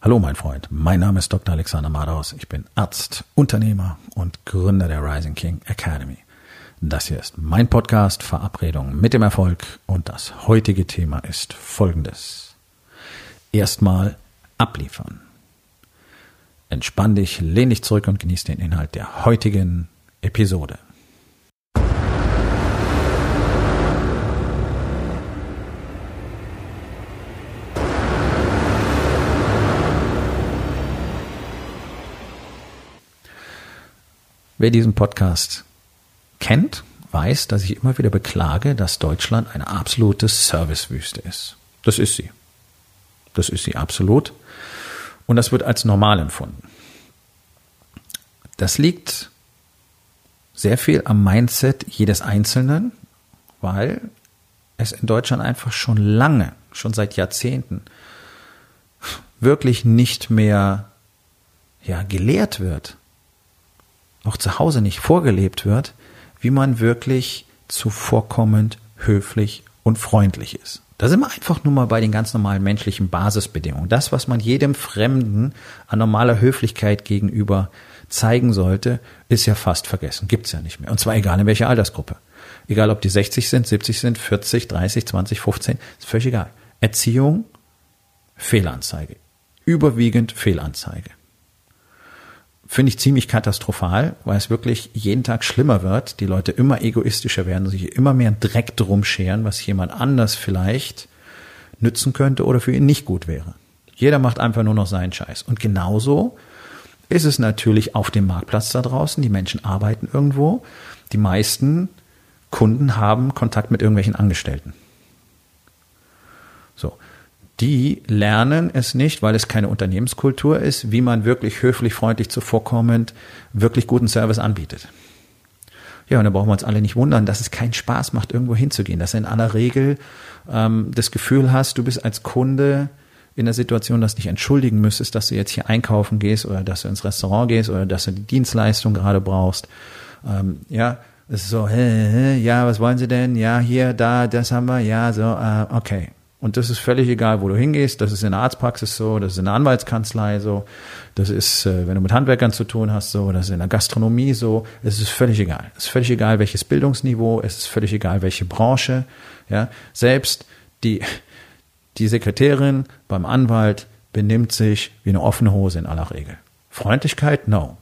Hallo mein Freund, mein Name ist Dr. Alexander Madaus. Ich bin Arzt, Unternehmer und Gründer der Rising King Academy. Das hier ist mein Podcast Verabredung mit dem Erfolg und das heutige Thema ist folgendes. Erstmal abliefern. Entspann dich, lehn dich zurück und genieß den Inhalt der heutigen Episode. Wer diesen Podcast kennt, weiß, dass ich immer wieder beklage, dass Deutschland eine absolute Servicewüste ist. Das ist sie. Das ist sie absolut. Und das wird als normal empfunden. Das liegt sehr viel am Mindset jedes Einzelnen, weil es in Deutschland einfach schon lange, schon seit Jahrzehnten, wirklich nicht mehr gelehrt wird, auch zu Hause nicht vorgelebt wird, wie man wirklich zuvorkommend, höflich und freundlich ist. Da sind wir einfach nur mal bei den ganz normalen menschlichen Basisbedingungen. Das, was man jedem Fremden an normaler Höflichkeit gegenüber zeigen sollte, ist ja fast vergessen. Gibt's ja nicht mehr. Und zwar egal in welcher Altersgruppe. Egal, ob die 60 sind, 70 sind, 40, 30, 20, 15, ist völlig egal. Erziehung, Fehlanzeige. Überwiegend Fehlanzeige. Finde ich ziemlich katastrophal, weil es wirklich jeden Tag schlimmer wird. Die Leute immer egoistischer werden, sich immer mehr Dreck drum scheren, was jemand anders vielleicht nützen könnte oder für ihn nicht gut wäre. Jeder macht einfach nur noch seinen Scheiß. Und genauso ist es natürlich auf dem Marktplatz da draußen. Die Menschen arbeiten irgendwo. Die meisten Kunden haben Kontakt mit irgendwelchen Angestellten. So. Die lernen es nicht, weil es keine Unternehmenskultur ist, wie man wirklich höflich, freundlich, zuvorkommend, wirklich guten Service anbietet. Ja, und da brauchen wir uns alle nicht wundern, dass es keinen Spaß macht, irgendwo hinzugehen. Dass du in aller Regel das Gefühl hast, du bist als Kunde in der Situation, dass du dich entschuldigen müsstest, dass du jetzt hier einkaufen gehst oder dass du ins Restaurant gehst oder dass du die Dienstleistung gerade brauchst. Es ist so, ja, was wollen Sie denn? Ja, hier, da, das haben wir, ja, so, okay. Und das ist völlig egal, wo du hingehst. Das ist in der Arztpraxis so, das ist in der Anwaltskanzlei so, das ist, wenn du mit Handwerkern zu tun hast, so, das ist in der Gastronomie so. Es ist völlig egal. Es ist völlig egal, welches Bildungsniveau, es ist völlig egal, welche Branche. Ja, selbst die Sekretärin beim Anwalt benimmt sich wie eine offene Hose in aller Regel. Freundlichkeit? No.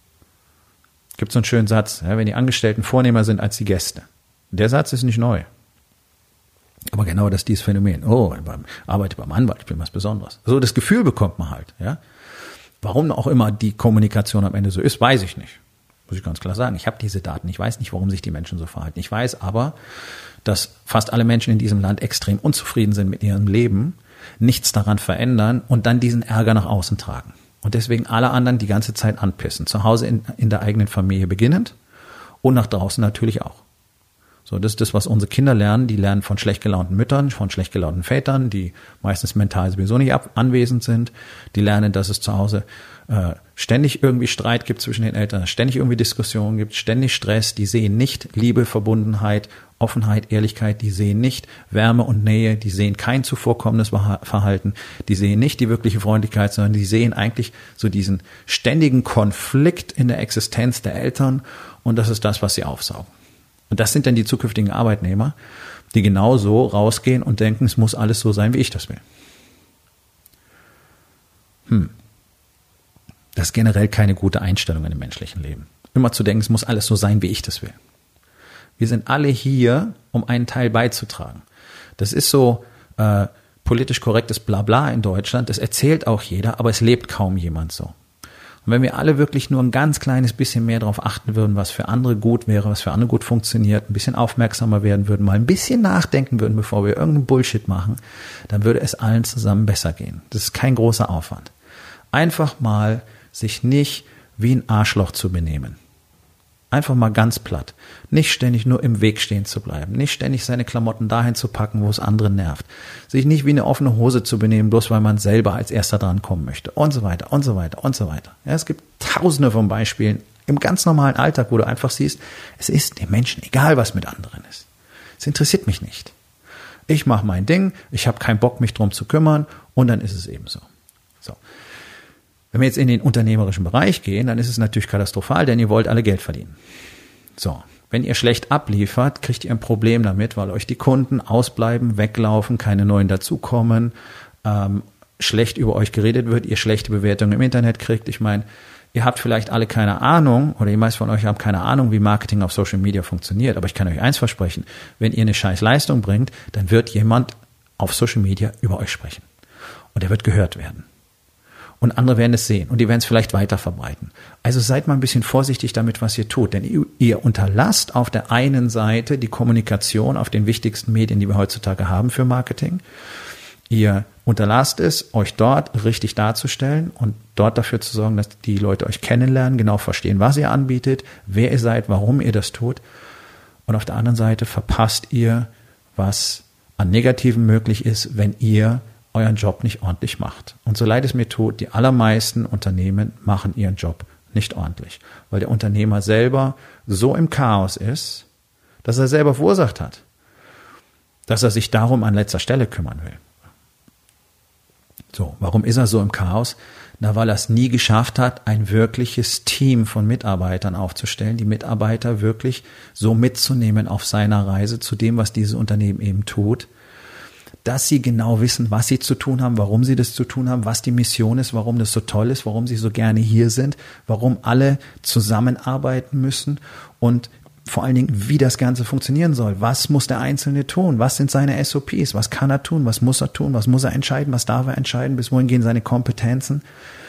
Gibt so einen schönen Satz, wenn die Angestellten vornehmer sind als die Gäste. Der Satz ist nicht neu. Aber genau das ist dieses Phänomen. Oh, ich arbeite beim Anwalt, ich bin was Besonderes. So, das Gefühl bekommt man halt. Ja. Warum auch immer die Kommunikation am Ende so ist, weiß ich nicht. Muss ich ganz klar sagen. Ich habe diese Daten. Ich weiß nicht, warum sich die Menschen so verhalten. Ich weiß aber, dass fast alle Menschen in diesem Land extrem unzufrieden sind mit ihrem Leben, nichts daran verändern und dann diesen Ärger nach außen tragen. Und deswegen alle anderen die ganze Zeit anpissen. Zu Hause in der eigenen Familie beginnend und nach draußen natürlich auch. So, das ist das, was unsere Kinder lernen. Die lernen von schlecht gelaunten Müttern, von schlecht gelaunten Vätern, die meistens mental sowieso nicht anwesend sind. Die lernen, dass es zu Hause ständig irgendwie Streit gibt zwischen den Eltern, ständig irgendwie Diskussionen gibt, ständig Stress. Die sehen nicht Liebe, Verbundenheit, Offenheit, Ehrlichkeit. Die sehen nicht Wärme und Nähe. Die sehen kein zuvorkommendes Verhalten. Die sehen nicht die wirkliche Freundlichkeit, sondern die sehen eigentlich so diesen ständigen Konflikt in der Existenz der Eltern. Und das ist das, was sie aufsaugen. Und das sind dann die zukünftigen Arbeitnehmer, die genau so rausgehen und denken, es muss alles so sein, wie ich das will. Das ist generell keine gute Einstellung in dem menschlichen Leben. Immer zu denken, es muss alles so sein, wie ich das will. Wir sind alle hier, um einen Teil beizutragen. Das ist so politisch korrektes Blabla in Deutschland. Das erzählt auch jeder, aber es lebt kaum jemand so. Und wenn wir alle wirklich nur ein ganz kleines bisschen mehr darauf achten würden, was für andere gut wäre, was für andere gut funktioniert, ein bisschen aufmerksamer werden würden, mal ein bisschen nachdenken würden, bevor wir irgendeinen Bullshit machen, dann würde es allen zusammen besser gehen. Das ist kein großer Aufwand. Einfach mal sich nicht wie ein Arschloch zu benehmen. Einfach mal ganz platt. Nicht ständig nur im Weg stehen zu bleiben. Nicht ständig seine Klamotten dahin zu packen, wo es andere nervt. Sich nicht wie eine offene Hose zu benehmen, bloß weil man selber als Erster dran kommen möchte. Und so weiter, und so weiter, und so weiter. Ja, es gibt tausende von Beispielen im ganz normalen Alltag, wo du einfach siehst, es ist dem Menschen egal, was mit anderen ist. Es interessiert mich nicht. Ich mache mein Ding, ich habe keinen Bock, mich drum zu kümmern und dann ist es eben so. So. Wenn wir jetzt in den unternehmerischen Bereich gehen, dann ist es natürlich katastrophal, denn ihr wollt alle Geld verdienen. So. Wenn ihr schlecht abliefert, kriegt ihr ein Problem damit, weil euch die Kunden ausbleiben, weglaufen, keine neuen dazukommen, schlecht über euch geredet wird, ihr schlechte Bewertungen im Internet kriegt. Ich meine, ihr habt vielleicht alle keine Ahnung oder die meisten von euch haben keine Ahnung, wie Marketing auf Social Media funktioniert. Aber ich kann euch eins versprechen, wenn ihr eine scheiß Leistung bringt, dann wird jemand auf Social Media über euch sprechen. Und er wird gehört werden. Und andere werden es sehen und die werden es vielleicht weiter verbreiten. Also seid mal ein bisschen vorsichtig damit, was ihr tut. Denn ihr unterlasst auf der einen Seite die Kommunikation auf den wichtigsten Medien, die wir heutzutage haben für Marketing. Ihr unterlasst es, euch dort richtig darzustellen und dort dafür zu sorgen, dass die Leute euch kennenlernen, genau verstehen, was ihr anbietet, wer ihr seid, warum ihr das tut. Und auf der anderen Seite verpasst ihr, was an Negativen möglich ist, wenn ihr euren Job nicht ordentlich macht. Und so leid es mir tut, die allermeisten Unternehmen machen ihren Job nicht ordentlich, weil der Unternehmer selber so im Chaos ist, dass er selber verursacht hat, dass er sich darum an letzter Stelle kümmern will. So, warum ist er so im Chaos? Na, weil er es nie geschafft hat, ein wirkliches Team von Mitarbeitern aufzustellen, die Mitarbeiter wirklich so mitzunehmen auf seiner Reise zu dem, was dieses Unternehmen eben tut, dass sie genau wissen, was sie zu tun haben, warum sie das zu tun haben, was die Mission ist, warum das so toll ist, warum sie so gerne hier sind, warum alle zusammenarbeiten müssen und vor allen Dingen, wie das Ganze funktionieren soll. Was muss der Einzelne tun? Was sind seine SOPs? Was kann er tun? Was muss er tun? Was muss er entscheiden? Was darf er entscheiden? Bis wohin gehen seine Kompetenzen?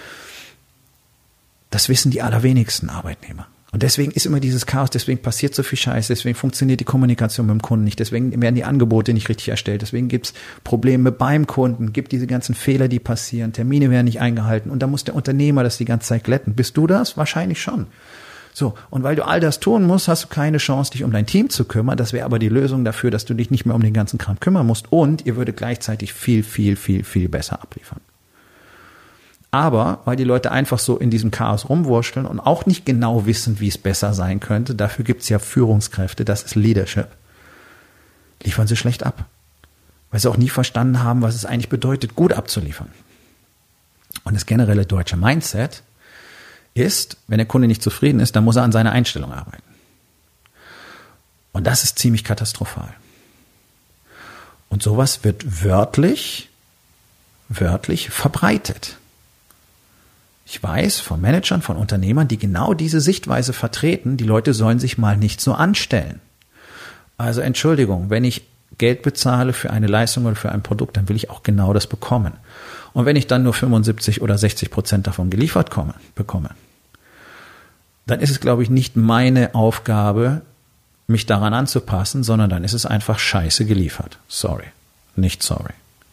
Das wissen die allerwenigsten Arbeitnehmer. Und deswegen ist immer dieses Chaos, deswegen passiert so viel Scheiß, deswegen funktioniert die Kommunikation mit dem Kunden nicht, deswegen werden die Angebote nicht richtig erstellt, deswegen gibt's Probleme beim Kunden, gibt diese ganzen Fehler, die passieren, Termine werden nicht eingehalten und da muss der Unternehmer das die ganze Zeit glätten. Bist du das? Wahrscheinlich schon. So, und weil du all das tun musst, hast du keine Chance, dich um dein Team zu kümmern. Das wäre aber die Lösung dafür, dass du dich nicht mehr um den ganzen Kram kümmern musst und ihr würdet gleichzeitig viel, viel, viel, viel besser abliefern. Aber weil die Leute einfach so in diesem Chaos rumwurschteln und auch nicht genau wissen, wie es besser sein könnte, dafür gibt es ja Führungskräfte, das ist Leadership, liefern sie schlecht ab. Weil sie auch nie verstanden haben, was es eigentlich bedeutet, gut abzuliefern. Und das generelle deutsche Mindset ist, wenn der Kunde nicht zufrieden ist, dann muss er an seiner Einstellung arbeiten. Und das ist ziemlich katastrophal. Und sowas wird wörtlich verbreitet. Ich weiß von Managern, von Unternehmern, die genau diese Sichtweise vertreten, die Leute sollen sich mal nicht so anstellen. Also Entschuldigung, wenn ich Geld bezahle für eine Leistung oder für ein Produkt, dann will ich auch genau das bekommen. Und wenn ich dann nur 75 oder 60% davon geliefert bekomme, dann ist es, glaube ich, nicht meine Aufgabe, mich daran anzupassen, sondern dann ist es einfach scheiße geliefert. Sorry, nicht sorry.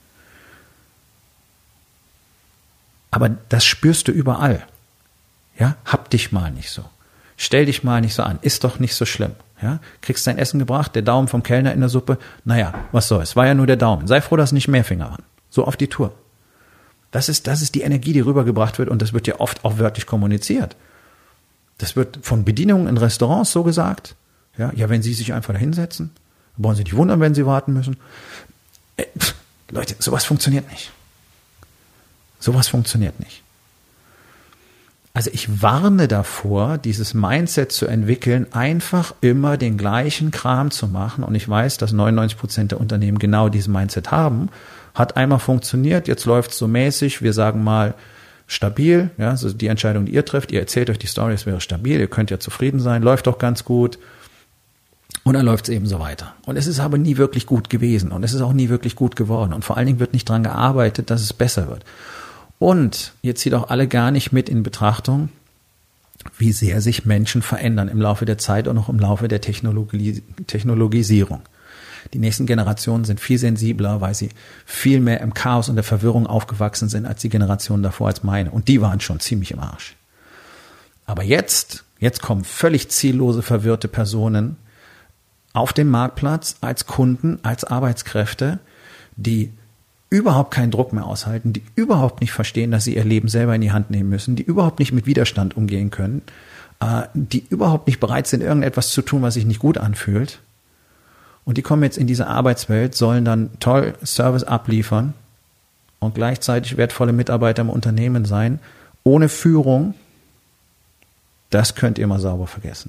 Aber das spürst du überall. Ja, hab dich mal nicht so. Stell dich mal nicht so an. Ist doch nicht so schlimm. Ja, kriegst dein Essen gebracht, der Daumen vom Kellner in der Suppe. Naja, was soll's. War ja nur der Daumen. Sei froh, dass nicht mehr Finger waren. So auf die Tour. Das ist die Energie, die rübergebracht wird und das wird ja oft auch wörtlich kommuniziert. Das wird von Bedienungen in Restaurants so gesagt. Ja, wenn Sie sich einfach da hinsetzen, brauchen Sie nicht wundern, wenn Sie warten müssen. Leute, sowas funktioniert nicht. Sowas funktioniert nicht. Also ich warne davor, dieses Mindset zu entwickeln, einfach immer den gleichen Kram zu machen. Und ich weiß, dass 99% der Unternehmen genau dieses Mindset haben. Hat einmal funktioniert, jetzt läuft es so mäßig, wir sagen mal stabil. Ja, also die Entscheidung, die ihr trefft, ihr erzählt euch die Story, es wäre stabil, ihr könnt ja zufrieden sein, läuft doch ganz gut. Und dann läuft es eben so weiter. Und es ist aber nie wirklich gut gewesen und es ist auch nie wirklich gut geworden. Und vor allen Dingen wird nicht dran gearbeitet, dass es besser wird. Und ihr zieht auch alle gar nicht mit in Betrachtung, wie sehr sich Menschen verändern im Laufe der Zeit und auch im Laufe der Technologisierung. Die nächsten Generationen sind viel sensibler, weil sie viel mehr im Chaos und der Verwirrung aufgewachsen sind als die Generationen davor, als meine. Und die waren schon ziemlich im Arsch. Aber jetzt kommen völlig ziellose, verwirrte Personen auf den Marktplatz als Kunden, als Arbeitskräfte, die überhaupt keinen Druck mehr aushalten, die überhaupt nicht verstehen, dass sie ihr Leben selber in die Hand nehmen müssen, die überhaupt nicht mit Widerstand umgehen können, die überhaupt nicht bereit sind, irgendetwas zu tun, was sich nicht gut anfühlt. Und die kommen jetzt in diese Arbeitswelt, sollen dann toll Service abliefern und gleichzeitig wertvolle Mitarbeiter im Unternehmen sein, ohne Führung, das könnt ihr mal sauber vergessen.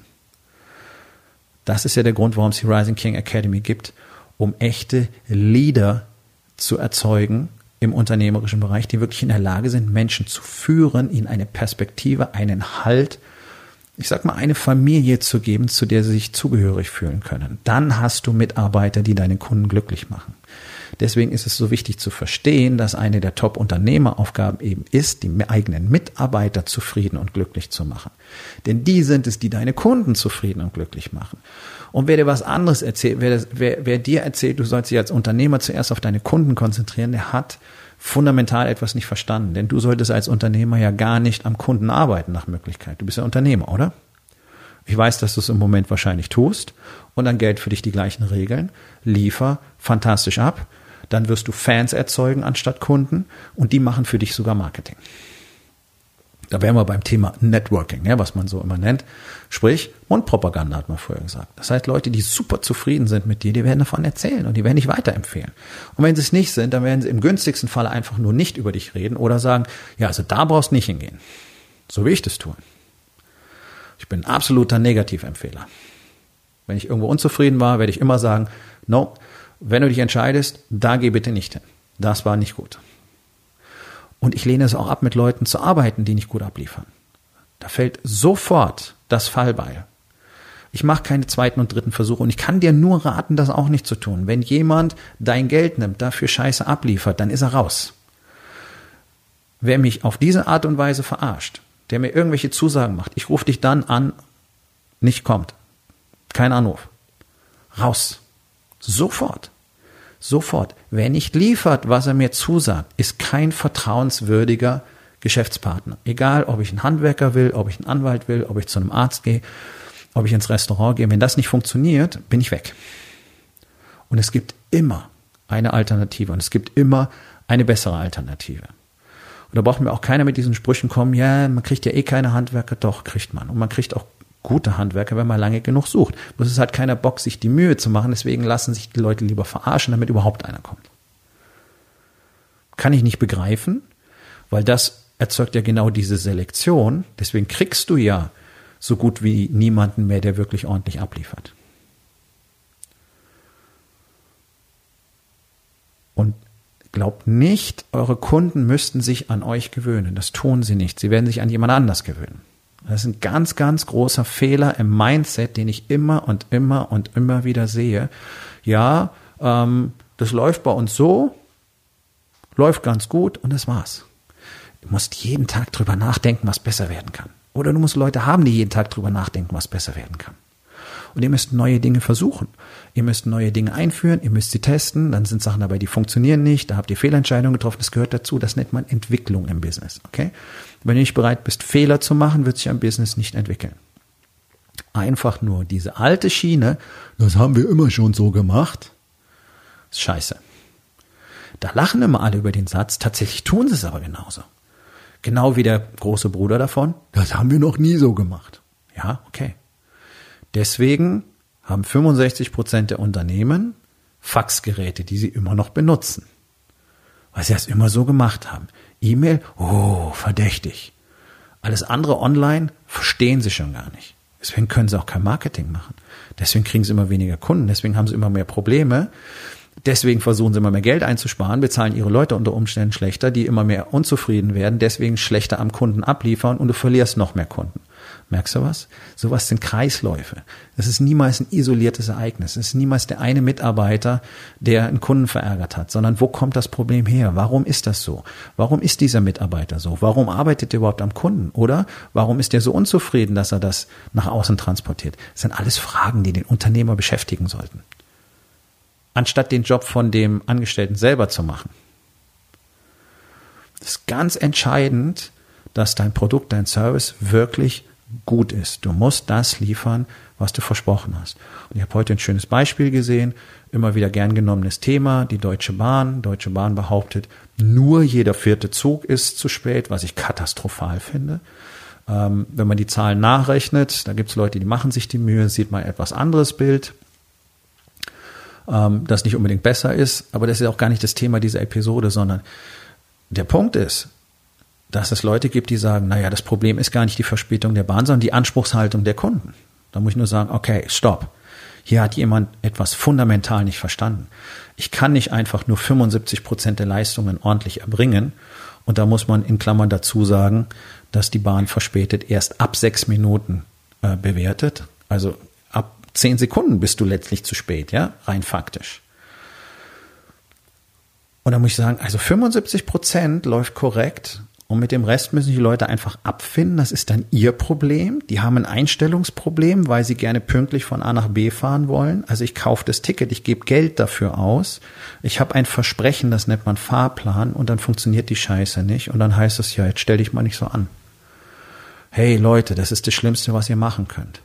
Das ist ja der Grund, warum es die Rising King Academy gibt, um echte Leader zu erzeugen im unternehmerischen Bereich, die wirklich in der Lage sind, Menschen zu führen, ihnen eine Perspektive, einen Halt, ich sag mal, eine Familie zu geben, zu der sie sich zugehörig fühlen können. Dann hast du Mitarbeiter, die deine Kunden glücklich machen. Deswegen ist es so wichtig zu verstehen, dass eine der Top-Unternehmeraufgaben eben ist, die eigenen Mitarbeiter zufrieden und glücklich zu machen. Denn die sind es, die deine Kunden zufrieden und glücklich machen. Und wer dir was anderes erzählt, wer dir erzählt, du sollst dich als Unternehmer zuerst auf deine Kunden konzentrieren, der hat fundamental etwas nicht verstanden. Denn du solltest als Unternehmer ja gar nicht am Kunden arbeiten nach Möglichkeit. Du bist ja Unternehmer, oder? Ich weiß, dass du es im Moment wahrscheinlich tust und dann gelten für dich die gleichen Regeln. Liefer fantastisch ab, dann wirst du Fans erzeugen anstatt Kunden und die machen für dich sogar Marketing. Da wären wir beim Thema Networking, ja, was man so immer nennt. Sprich, Mundpropaganda hat man vorher gesagt. Das heißt, Leute, die super zufrieden sind mit dir, die werden davon erzählen und die werden dich weiterempfehlen. Und wenn sie es nicht sind, dann werden sie im günstigsten Fall einfach nur nicht über dich reden oder sagen, ja, also da brauchst du nicht hingehen. So wie ich das tue. Ich bin ein absoluter Negativempfehler. Wenn ich irgendwo unzufrieden war, werde ich immer sagen, no, wenn du dich entscheidest, da geh bitte nicht hin. Das war nicht gut. Und ich lehne es auch ab, mit Leuten zu arbeiten, die nicht gut abliefern. Da fällt sofort das Fallbeil. Ich mache keine zweiten und dritten Versuche und ich kann dir nur raten, das auch nicht zu tun. Wenn jemand dein Geld nimmt, dafür Scheiße abliefert, dann ist er raus. Wer mich auf diese Art und Weise verarscht, der mir irgendwelche Zusagen macht, ich rufe dich dann an, nicht kommt. Kein Anruf. Raus. Sofort. Sofort. Wer nicht liefert, was er mir zusagt, ist kein vertrauenswürdiger Geschäftspartner. Egal, ob ich einen Handwerker will, ob ich einen Anwalt will, ob ich zu einem Arzt gehe, ob ich ins Restaurant gehe. Wenn das nicht funktioniert, bin ich weg. Und es gibt immer eine Alternative und es gibt immer eine bessere Alternative. Und da braucht mir auch keiner mit diesen Sprüchen kommen, ja, man kriegt ja eh keine Handwerker. Doch, kriegt man. Und man kriegt auch gute Handwerker, wenn man lange genug sucht. Bloß es hat keiner Bock, sich die Mühe zu machen, deswegen lassen sich die Leute lieber verarschen, damit überhaupt einer kommt. Kann ich nicht begreifen, weil das erzeugt ja genau diese Selektion. Deswegen kriegst du ja so gut wie niemanden mehr, der wirklich ordentlich abliefert. Und glaubt nicht, eure Kunden müssten sich an euch gewöhnen. Das tun sie nicht. Sie werden sich an jemand anders gewöhnen. Das ist ein ganz, ganz großer Fehler im Mindset, den ich immer und immer und immer wieder sehe. Ja, das läuft bei uns so, läuft ganz gut und das war's. Du musst jeden Tag drüber nachdenken, was besser werden kann. Oder du musst Leute haben, die jeden Tag drüber nachdenken, was besser werden kann. Und ihr müsst neue Dinge versuchen. Ihr müsst neue Dinge einführen, ihr müsst sie testen, dann sind Sachen dabei, die funktionieren nicht, da habt ihr Fehlentscheidungen getroffen, das gehört dazu, das nennt man Entwicklung im Business, okay? Wenn du nicht bereit bist, Fehler zu machen, wird sich ein Business nicht entwickeln. Einfach nur diese alte Schiene, das haben wir immer schon so gemacht, ist scheiße. Da lachen immer alle über den Satz, tatsächlich tun sie es aber genauso. Genau wie der große Bruder davon, das haben wir noch nie so gemacht. Ja, okay. Deswegen haben 65% der Unternehmen Faxgeräte, die sie immer noch benutzen. Weil sie das immer so gemacht haben. E-Mail, oh, verdächtig. Alles andere online verstehen sie schon gar nicht. Deswegen können sie auch kein Marketing machen. Deswegen kriegen sie immer weniger Kunden. Deswegen haben sie immer mehr Probleme. Deswegen versuchen sie immer mehr Geld einzusparen, bezahlen ihre Leute unter Umständen schlechter, die immer mehr unzufrieden werden, deswegen schlechter am Kunden abliefern und du verlierst noch mehr Kunden. Merkst du was? Sowas sind Kreisläufe. Das ist niemals ein isoliertes Ereignis. Es ist niemals der eine Mitarbeiter, der einen Kunden verärgert hat, sondern wo kommt das Problem her? Warum ist das so? Warum ist dieser Mitarbeiter so? Warum arbeitet er überhaupt am Kunden? Oder warum ist er so unzufrieden, dass er das nach außen transportiert? Das sind alles Fragen, die den Unternehmer beschäftigen sollten. Anstatt den Job von dem Angestellten selber zu machen. Das ist ganz entscheidend, dass dein Produkt, dein Service wirklich gut ist. Du musst das liefern, was du versprochen hast. Und ich habe heute ein schönes Beispiel gesehen, immer wieder gern genommenes Thema, die Deutsche Bahn. Deutsche Bahn behauptet, nur jeder 4. Zug ist zu spät, was ich katastrophal finde. Wenn man die Zahlen nachrechnet, da gibt es Leute, die machen sich die Mühe, sieht man ein etwas anderes Bild, das nicht unbedingt besser ist, aber das ist auch gar nicht das Thema dieser Episode, sondern der Punkt ist, dass es Leute gibt, die sagen, naja, das Problem ist gar nicht die Verspätung der Bahn, sondern die Anspruchshaltung der Kunden. Da muss ich nur sagen, okay, stopp. Hier hat jemand etwas fundamental nicht verstanden. Ich kann nicht einfach nur 75% der Leistungen ordentlich erbringen. Und da muss man in Klammern dazu sagen, dass die Bahn verspätet erst ab 6 Minuten bewertet. Also ab 10 Sekunden bist du letztlich zu spät, ja, rein faktisch. Und da muss ich sagen, also 75% läuft korrekt. Und mit dem Rest müssen die Leute einfach abfinden. Das ist dann ihr Problem. Die haben ein Einstellungsproblem, weil sie gerne pünktlich von A nach B fahren wollen. Also ich kaufe das Ticket, ich gebe Geld dafür aus. Ich habe ein Versprechen, das nennt man Fahrplan. Und dann funktioniert die Scheiße nicht. Und dann heißt es, ja, jetzt stell dich mal nicht so an. Hey Leute, das ist das Schlimmste, was ihr machen könnt.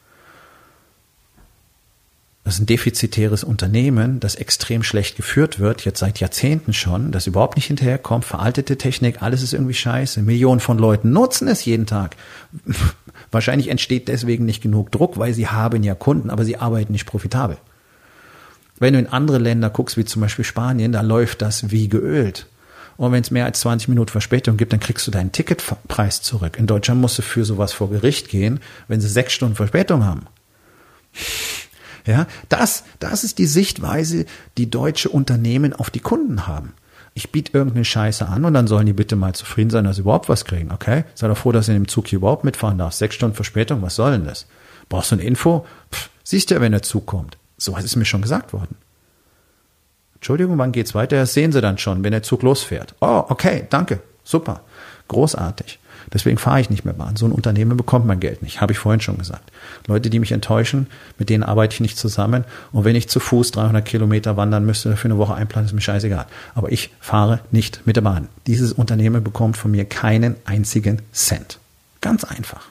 Das ist ein defizitäres Unternehmen, das extrem schlecht geführt wird, jetzt seit Jahrzehnten schon, das überhaupt nicht hinterherkommt, veraltete Technik, alles ist irgendwie scheiße. Millionen von Leuten nutzen es jeden Tag. Wahrscheinlich entsteht deswegen nicht genug Druck, weil sie haben ja Kunden, aber sie arbeiten nicht profitabel. Wenn du in andere Länder guckst, wie zum Beispiel Spanien, da läuft das wie geölt. Und wenn es mehr als 20 Minuten Verspätung gibt, dann kriegst du deinen Ticketpreis zurück. In Deutschland musst du für sowas vor Gericht gehen, wenn sie 6 Stunden Verspätung haben. Ja, das ist die Sichtweise, die deutsche Unternehmen auf die Kunden haben. Ich biete irgendeine Scheiße an und dann sollen die bitte mal zufrieden sein, dass sie überhaupt was kriegen, okay? Sei doch froh, dass du in dem Zug hier überhaupt mitfahren darfst. 6 Stunden Verspätung, was soll denn das? Brauchst du eine Info? Siehst du ja, wenn der Zug kommt. So was ist mir schon gesagt worden. Entschuldigung, wann geht's weiter? Das sehen sie dann schon, wenn der Zug losfährt. Oh, okay, danke, super, großartig. Deswegen fahre ich nicht mehr Bahn. So ein Unternehmen bekommt mein Geld nicht, habe ich vorhin schon gesagt. Leute, die mich enttäuschen, mit denen arbeite ich nicht zusammen. Und wenn ich zu Fuß 300 Kilometer wandern müsste, für eine Woche einplanen, ist mir scheißegal. Aber ich fahre nicht mit der Bahn. Dieses Unternehmen bekommt von mir keinen einzigen Cent. Ganz einfach.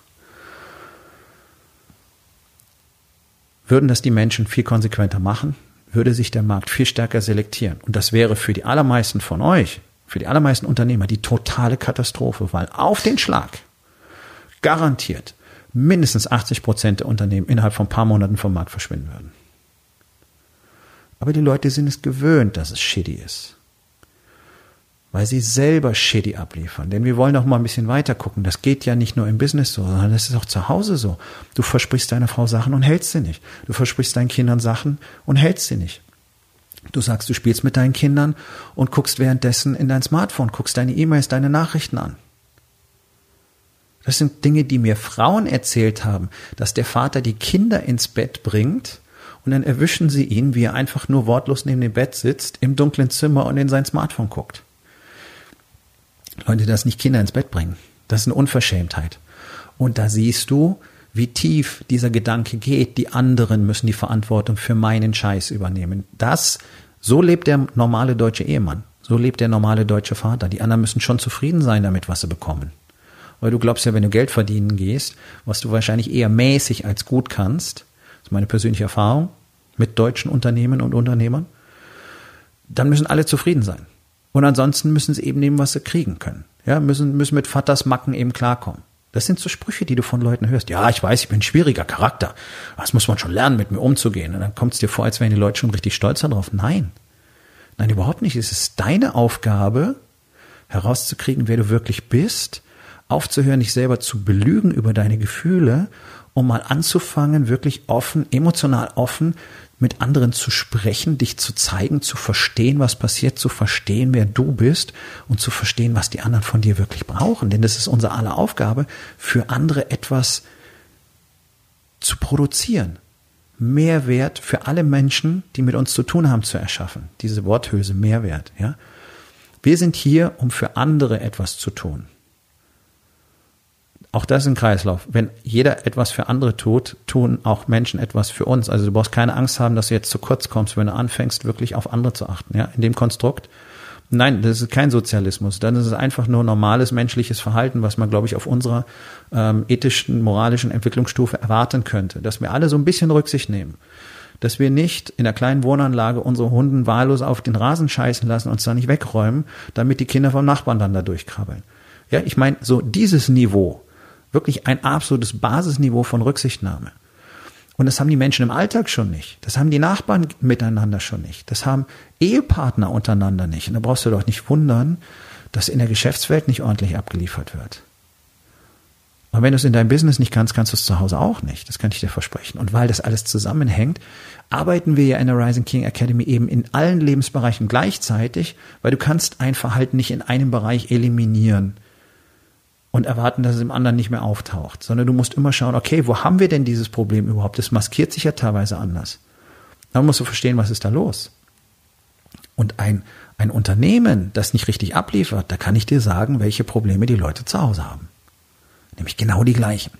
Würden das die Menschen viel konsequenter machen, würde sich der Markt viel stärker selektieren. Und das wäre für die allermeisten von euch, für die allermeisten Unternehmer die totale Katastrophe, weil auf den Schlag garantiert mindestens 80% der Unternehmen innerhalb von ein paar Monaten vom Markt verschwinden würden. Aber die Leute sind es gewöhnt, dass es shitty ist. Weil sie selber shitty abliefern. Denn wir wollen doch mal ein bisschen weiter gucken. Das geht ja nicht nur im Business so, sondern das ist auch zu Hause so. Du versprichst deiner Frau Sachen und hältst sie nicht. Du versprichst deinen Kindern Sachen und hältst sie nicht. Du sagst, du spielst mit deinen Kindern und guckst währenddessen in dein Smartphone, guckst deine E-Mails, deine Nachrichten an. Das sind Dinge, die mir Frauen erzählt haben, dass der Vater die Kinder ins Bett bringt und dann erwischen sie ihn, wie er einfach nur wortlos neben dem Bett sitzt, im dunklen Zimmer und in sein Smartphone guckt. Leute, das nicht Kinder ins Bett bringen. Das ist eine Unverschämtheit. Und da siehst du, wie tief dieser Gedanke geht, die anderen müssen die Verantwortung für meinen Scheiß übernehmen. So lebt der normale deutsche Ehemann. So lebt der normale deutsche Vater. Die anderen müssen schon zufrieden sein damit, was sie bekommen. Weil du glaubst ja, wenn du Geld verdienen gehst, was du wahrscheinlich eher mäßig als gut kannst, das ist meine persönliche Erfahrung mit deutschen Unternehmen und Unternehmern, dann müssen alle zufrieden sein. Und ansonsten müssen sie eben nehmen, was sie kriegen können. Ja, müssen mit Vaters Macken eben klarkommen. Das sind so Sprüche, die du von Leuten hörst. Ja, ich weiß, ich bin ein schwieriger Charakter. Das muss man schon lernen, mit mir umzugehen. Und dann kommt es dir vor, als wären die Leute schon richtig stolz darauf. Nein, überhaupt nicht. Es ist deine Aufgabe, herauszukriegen, wer du wirklich bist, aufzuhören, dich selber zu belügen über deine Gefühle, um mal anzufangen, wirklich offen, emotional offen, mit anderen zu sprechen, dich zu zeigen, zu verstehen, was passiert, zu verstehen, wer du bist und zu verstehen, was die anderen von dir wirklich brauchen. Denn das ist unsere aller Aufgabe, für andere etwas zu produzieren. Mehrwert für alle Menschen, die mit uns zu tun haben, zu erschaffen. Diese Worthülse, Mehrwert. Ja? Wir sind hier, um für andere etwas zu tun. Auch das ist ein Kreislauf. Wenn jeder etwas für andere tut, tun auch Menschen etwas für uns. Also du brauchst keine Angst haben, dass du jetzt zu kurz kommst, wenn du anfängst, wirklich auf andere zu achten. Ja, in dem Konstrukt. Nein, das ist kein Sozialismus. Dann ist es einfach nur normales menschliches Verhalten, was man, glaube ich, auf unserer ethischen, moralischen Entwicklungsstufe erwarten könnte. Dass wir alle so ein bisschen Rücksicht nehmen. Dass wir nicht in der kleinen Wohnanlage unsere Hunden wahllos auf den Rasen scheißen lassen und uns da nicht wegräumen, damit die Kinder vom Nachbarn dann da durchkrabbeln. Ja, ich meine, so dieses Niveau, wirklich ein absolutes Basisniveau von Rücksichtnahme. Und das haben die Menschen im Alltag schon nicht. Das haben die Nachbarn miteinander schon nicht. Das haben Ehepartner untereinander nicht. Und da brauchst du doch nicht wundern, dass in der Geschäftswelt nicht ordentlich abgeliefert wird. Und wenn du es in deinem Business nicht kannst, kannst du es zu Hause auch nicht. Das kann ich dir versprechen. Und weil das alles zusammenhängt, arbeiten wir ja in der Rising King Academy eben in allen Lebensbereichen gleichzeitig, weil du kannst ein Verhalten nicht in einem Bereich eliminieren und erwarten, dass es im anderen nicht mehr auftaucht, sondern du musst immer schauen, okay, wo haben wir denn dieses Problem überhaupt? Das maskiert sich ja teilweise anders. Dann musst du verstehen, was ist da los. Und ein Unternehmen, das nicht richtig abliefert, da kann ich dir sagen, welche Probleme die Leute zu Hause haben. Nämlich genau die gleichen.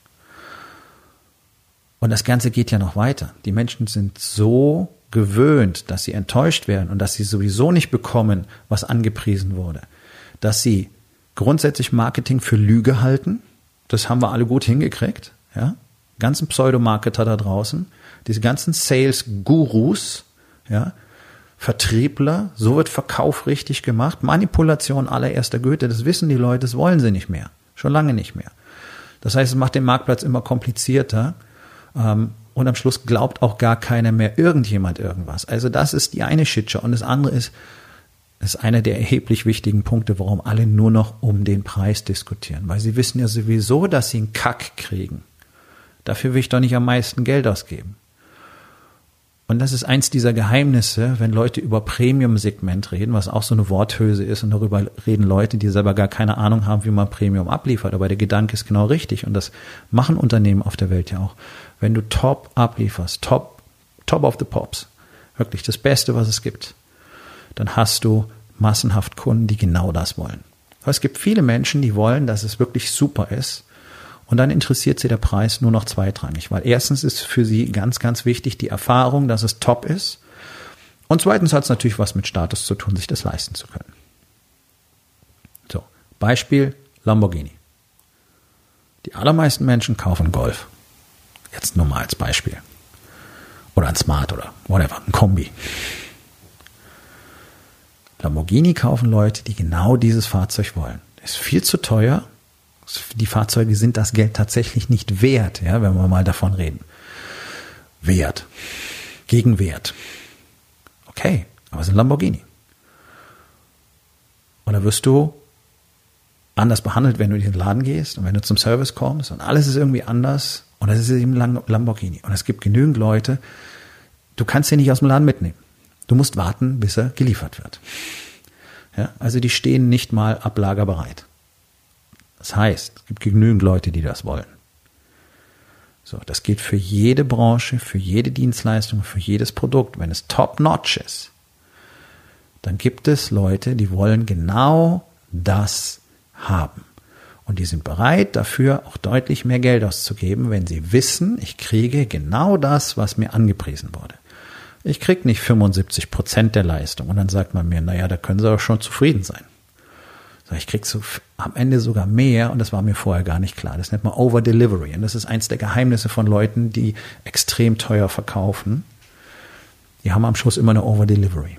Und das Ganze geht ja noch weiter. Die Menschen sind so gewöhnt, dass sie enttäuscht werden und dass sie sowieso nicht bekommen, was angepriesen wurde, dass sie grundsätzlich Marketing für Lüge halten. Das haben wir alle gut hingekriegt. Ja? Ganzen Pseudomarketer da draußen, diese ganzen Sales-Gurus, ja? Vertriebler, so wird Verkauf richtig gemacht. Manipulation allererster Güte, das wissen die Leute, das wollen sie nicht mehr. Schon lange nicht mehr. Das heißt, es macht den Marktplatz immer komplizierter und am Schluss glaubt auch gar keiner mehr irgendjemand irgendwas. Also das ist die eine Shitshow und das andere ist einer der erheblich wichtigen Punkte, warum alle nur noch um den Preis diskutieren. Weil sie wissen ja sowieso, dass sie einen Kack kriegen. Dafür will ich doch nicht am meisten Geld ausgeben. Und das ist eins dieser Geheimnisse, wenn Leute über Premium-Segment reden, was auch so eine Worthülse ist und darüber reden Leute, die selber gar keine Ahnung haben, wie man Premium abliefert. Aber der Gedanke ist genau richtig und das machen Unternehmen auf der Welt ja auch. Wenn du top ablieferst, top of the pops, wirklich das Beste, was es gibt, dann hast du massenhaft Kunden, die genau das wollen. Aber es gibt viele Menschen, die wollen, dass es wirklich super ist. Und dann interessiert sie der Preis nur noch zweitrangig, weil erstens ist für sie ganz, ganz wichtig die Erfahrung, dass es top ist. Und zweitens hat es natürlich was mit Status zu tun, sich das leisten zu können. So, Beispiel Lamborghini. Die allermeisten Menschen kaufen Golf. Jetzt nur mal als Beispiel. Oder ein Smart oder whatever, ein Kombi. Lamborghini kaufen Leute, die genau dieses Fahrzeug wollen. Ist viel zu teuer. Die Fahrzeuge sind das Geld tatsächlich nicht wert, ja, wenn wir mal davon reden. Wert. Gegenwert. Okay, aber es ist ein Lamborghini. Und da wirst du anders behandelt, wenn du in den Laden gehst und wenn du zum Service kommst und alles ist irgendwie anders und das ist eben Lamborghini. Und es gibt genügend Leute, du kannst den nicht aus dem Laden mitnehmen. Du musst warten, bis er geliefert wird. Ja, also die stehen nicht mal ablagerbereit. Das heißt, es gibt genügend Leute, die das wollen. So, das gilt für jede Branche, für jede Dienstleistung, für jedes Produkt. Wenn es top-notch ist, dann gibt es Leute, die wollen genau das haben. Und die sind bereit, dafür auch deutlich mehr Geld auszugeben, wenn sie wissen, ich kriege genau das, was mir angepriesen wurde. Ich kriege nicht 75% der Leistung. Und dann sagt man mir, naja, da können Sie auch schon zufrieden sein. Ich krieg so am Ende sogar mehr und das war mir vorher gar nicht klar. Das nennt man Over-Delivery und das ist eins der Geheimnisse von Leuten, die extrem teuer verkaufen. Die haben am Schluss immer eine Over-Delivery.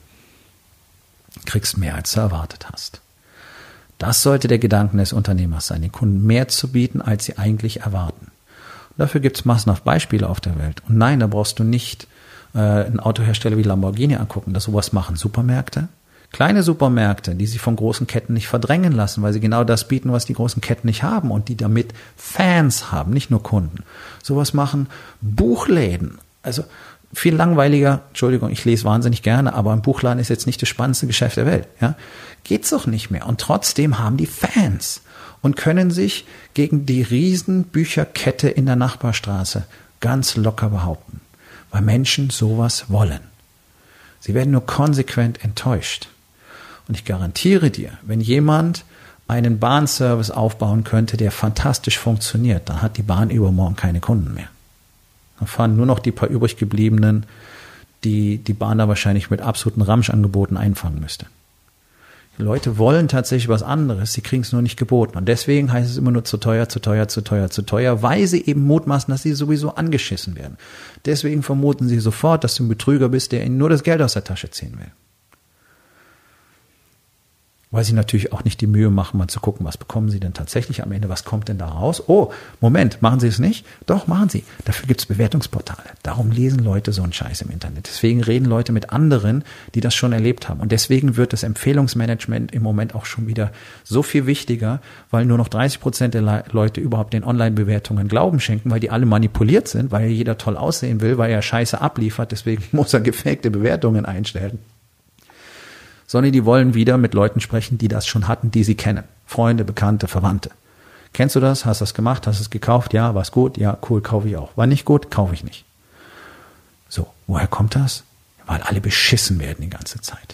Du kriegst mehr, als du erwartet hast. Das sollte der Gedanke des Unternehmers sein, den Kunden mehr zu bieten, als sie eigentlich erwarten. Und dafür gibt es massenhaft Beispiele auf der Welt. Und nein, da brauchst du nicht einen Autohersteller wie Lamborghini angucken, dass sowas machen Supermärkte. Kleine Supermärkte, die sich von großen Ketten nicht verdrängen lassen, weil sie genau das bieten, was die großen Ketten nicht haben und die damit Fans haben, nicht nur Kunden. Sowas machen Buchläden. Also viel langweiliger, Entschuldigung, ich lese wahnsinnig gerne, aber ein Buchladen ist jetzt nicht das spannendste Geschäft der Welt. Ja? Geht's doch nicht mehr. Und trotzdem haben die Fans und können sich gegen die riesen Bücherkette in der Nachbarstraße ganz locker behaupten, weil Menschen sowas wollen. Sie werden nur konsequent enttäuscht. Und ich garantiere dir, wenn jemand einen Bahnservice aufbauen könnte, der fantastisch funktioniert, dann hat die Bahn übermorgen keine Kunden mehr. Dann fahren nur noch die paar übrig gebliebenen, die die Bahn da wahrscheinlich mit absoluten Ramschangeboten einfangen müsste. Die Leute wollen tatsächlich was anderes, sie kriegen es nur nicht geboten. Und deswegen heißt es immer nur zu teuer, zu teuer, zu teuer, zu teuer, weil sie eben mutmaßen, dass sie sowieso angeschissen werden. Deswegen vermuten sie sofort, dass du ein Betrüger bist, der ihnen nur das Geld aus der Tasche ziehen will. weil sie natürlich auch nicht die Mühe machen, mal zu gucken, was bekommen sie denn tatsächlich am Ende, was kommt denn da raus? Oh, Moment, machen sie es nicht? Doch, machen sie. Dafür gibt es Bewertungsportale. Darum lesen Leute so einen Scheiß im Internet. Deswegen reden Leute mit anderen, die das schon erlebt haben. Und deswegen wird das Empfehlungsmanagement im Moment auch schon wieder so viel wichtiger, weil nur noch 30% der Leute überhaupt den Online-Bewertungen Glauben schenken, weil die alle manipuliert sind, weil jeder toll aussehen will, weil er Scheiße abliefert, deswegen muss er gefakte Bewertungen einstellen. Sondern die wollen wieder mit Leuten sprechen, die das schon hatten, die sie kennen. Freunde, Bekannte, Verwandte. Kennst du das? Hast du das gemacht? Hast du es gekauft? Ja, war's gut? Ja, cool, kaufe ich auch. War nicht gut? Kaufe ich nicht. So, woher kommt das? Weil alle beschissen werden die ganze Zeit.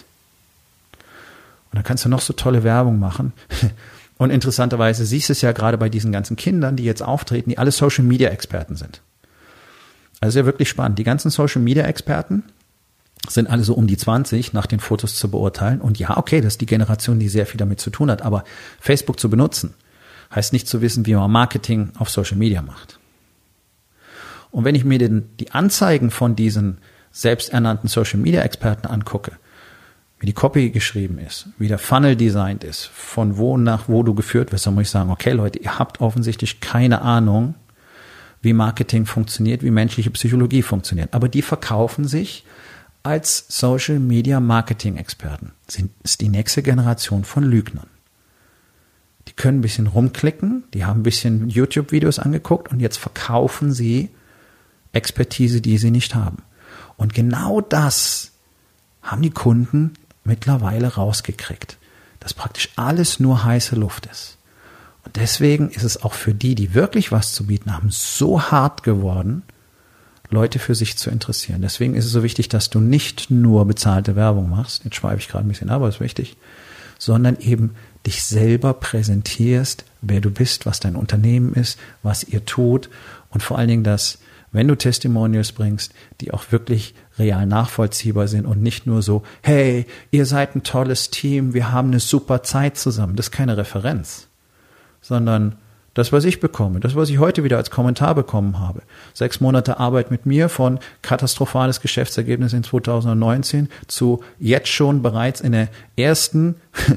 Und dann kannst du noch so tolle Werbung machen. Und interessanterweise siehst du es ja gerade bei diesen ganzen Kindern, die jetzt auftreten, die alle Social-Media-Experten sind. Also ja wirklich spannend. Die ganzen Social-Media-Experten sind alle so um die 20 nach den Fotos zu beurteilen. Und ja, okay, das ist die Generation, die sehr viel damit zu tun hat. Aber Facebook zu benutzen, heißt nicht zu wissen, wie man Marketing auf Social Media macht. Und wenn ich mir die Anzeigen von diesen selbsternannten Social Media Experten angucke, wie die Copy geschrieben ist, wie der Funnel designt ist, von wo nach wo du geführt wirst, dann muss ich sagen, okay Leute, ihr habt offensichtlich keine Ahnung, wie Marketing funktioniert, wie menschliche Psychologie funktioniert. Aber die verkaufen sich als Social Media Marketing Experten. Ist die nächste Generation von Lügnern. Die können ein bisschen rumklicken, die haben ein bisschen YouTube-Videos angeguckt und jetzt verkaufen sie Expertise, die sie nicht haben. Und genau das haben die Kunden mittlerweile rausgekriegt, dass praktisch alles nur heiße Luft ist. Und deswegen ist es auch für die, die wirklich was zu bieten haben, so hart geworden, Leute für sich zu interessieren. Deswegen ist es so wichtig, dass du nicht nur bezahlte Werbung machst, jetzt schweife ich gerade ein bisschen ab, aber ist wichtig, sondern eben dich selber präsentierst, wer du bist, was dein Unternehmen ist, was ihr tut und vor allen Dingen, dass, wenn du Testimonials bringst, die auch wirklich real nachvollziehbar sind und nicht nur so, hey, ihr seid ein tolles Team, wir haben eine super Zeit zusammen. Das ist keine Referenz, sondern das, was ich bekomme, das, was ich heute wieder als Kommentar bekommen habe. 6 Monate Arbeit mit mir von katastrophales Geschäftsergebnis in 2019 zu jetzt schon bereits in den ersten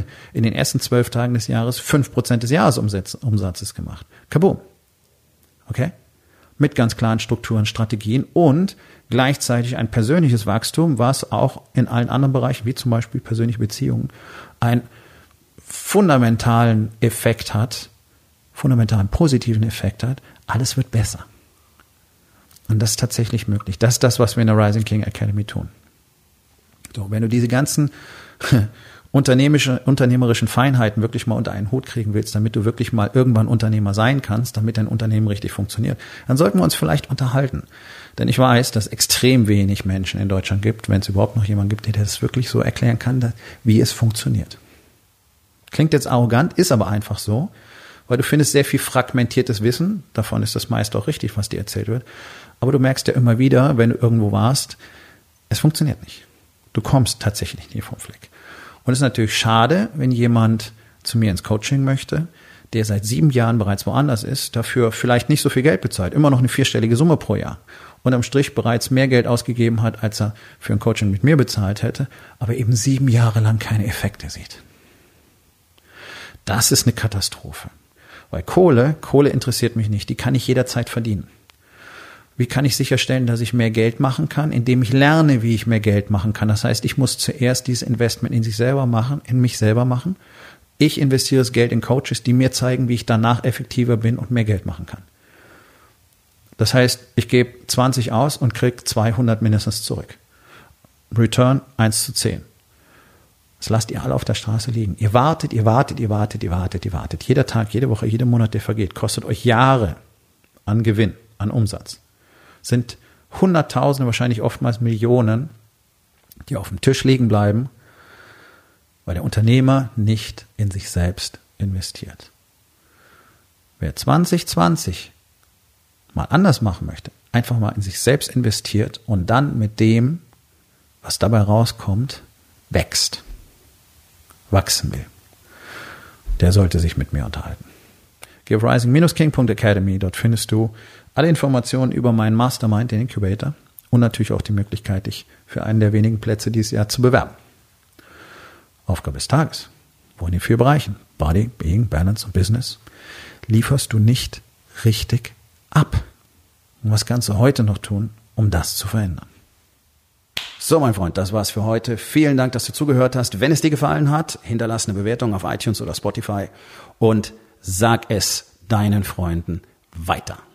12 Tagen des Jahres 5% des Jahresumsatzes gemacht. Kaboom. Okay? Mit ganz klaren Strukturen, Strategien und gleichzeitig ein persönliches Wachstum, was auch in allen anderen Bereichen, wie zum Beispiel persönliche Beziehungen, einen fundamentalen Effekt hat, fundamentalen positiven Effekt hat, alles wird besser. Und das ist tatsächlich möglich. Das ist das, was wir in der Rising King Academy tun. So, wenn du diese ganzen unternehmerischen Feinheiten wirklich mal unter einen Hut kriegen willst, damit du wirklich mal irgendwann Unternehmer sein kannst, damit dein Unternehmen richtig funktioniert, dann sollten wir uns vielleicht unterhalten. Denn ich weiß, dass es extrem wenig Menschen in Deutschland gibt, wenn es überhaupt noch jemanden gibt, der das wirklich so erklären kann, wie es funktioniert. Klingt jetzt arrogant, ist aber einfach so, weil du findest sehr viel fragmentiertes Wissen, davon ist das meist auch richtig, was dir erzählt wird, aber du merkst ja immer wieder, wenn du irgendwo warst, es funktioniert nicht. Du kommst tatsächlich nie vom Fleck. Und es ist natürlich schade, wenn jemand zu mir ins Coaching möchte, der seit 7 Jahren bereits woanders ist, dafür vielleicht nicht so viel Geld bezahlt, immer noch eine 4-stellige Summe pro Jahr und am Strich bereits mehr Geld ausgegeben hat, als er für ein Coaching mit mir bezahlt hätte, aber eben 7 Jahre lang keine Effekte sieht. Das ist eine Katastrophe. Weil Kohle interessiert mich nicht, die kann ich jederzeit verdienen. Wie kann ich sicherstellen, dass ich mehr Geld machen kann? Indem ich lerne, wie ich mehr Geld machen kann. Das heißt, ich muss zuerst dieses Investment in mich selber machen. Ich investiere das Geld in Coaches, die mir zeigen, wie ich danach effektiver bin und mehr Geld machen kann. Das heißt, ich gebe 20 aus und kriege 200 mindestens zurück. Return 1:10. Das lasst ihr alle auf der Straße liegen. Ihr wartet. Jeder Tag, jede Woche, jeder Monat, der vergeht, kostet euch Jahre an Gewinn, an Umsatz. Sind Hunderttausende, wahrscheinlich oftmals Millionen, die auf dem Tisch liegen bleiben, weil der Unternehmer nicht in sich selbst investiert. Wer 2020 mal anders machen möchte, einfach mal in sich selbst investiert und dann mit dem, was dabei rauskommt, wachsen will, der sollte sich mit mir unterhalten. Geh auf rising-king.academy, dort findest du alle Informationen über meinen Mastermind, den Incubator und natürlich auch die Möglichkeit, dich für einen der wenigen Plätze dieses Jahr zu bewerben. Aufgabe des Tages. wo in den 4 Bereichen, Body, Being, Balance und Business, lieferst du nicht richtig ab. Und was kannst du heute noch tun, um das zu verändern? So, mein Freund, das war's für heute. Vielen Dank, dass du zugehört hast. Wenn es dir gefallen hat, hinterlass eine Bewertung auf iTunes oder Spotify und sag es deinen Freunden weiter.